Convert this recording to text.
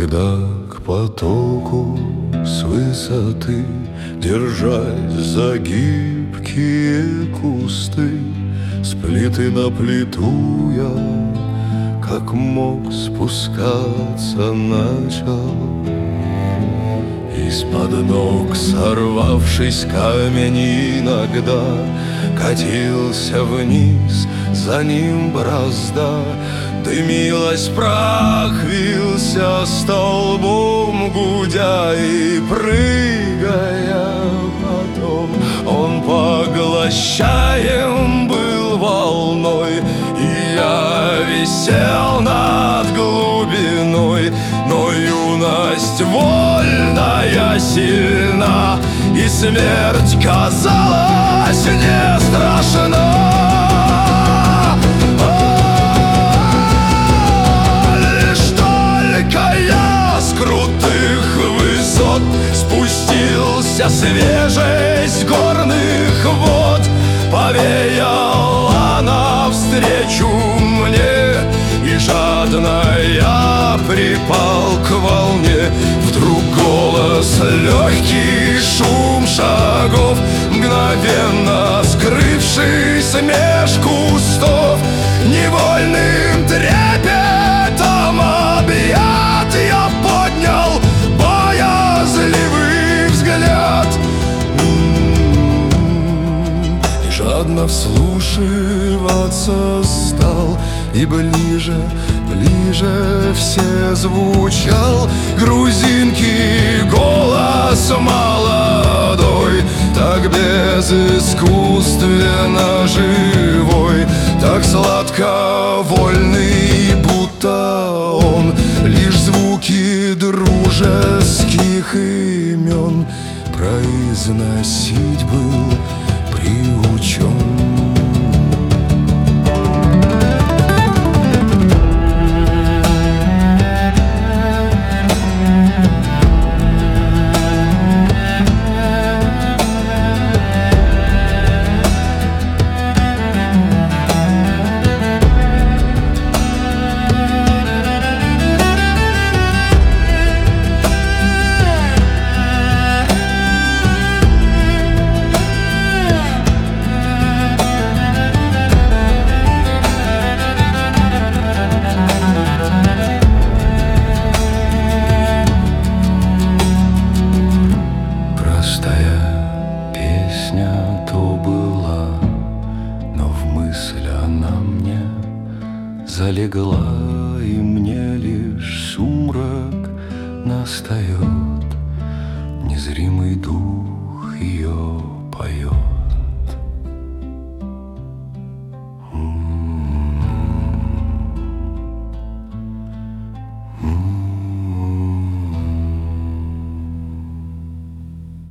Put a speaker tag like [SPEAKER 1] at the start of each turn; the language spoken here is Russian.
[SPEAKER 1] Когда к потоку с высоты, держась за гибкие кусты, с плиты на плиту я, как мог, спускаться начал. Из-под ног, сорвавшись, камень иногда катился вниз, за ним борозда. Дымилась, прах вился столбом, гудя и прыгая. Потом он поглощаем был волной, и я висел над глубиной. Но юность вольная сильна, и смерть казалась не страшна. Спустился свежесть горных вод, повеяла навстречу мне, и жадно я припал к волне. Вдруг голос, легкий шум шагов, мгновенно скрывшись меж кустов, невольным трепетом объят я поднял боязливый взгляд и жадно вслушиваться стал, и ближе, ближе все звучал грузинки голос молодой, так безыскусственно живой, так сладко вольный, будто он лишь звуки дружеских имен произносить был приучен. Залегла.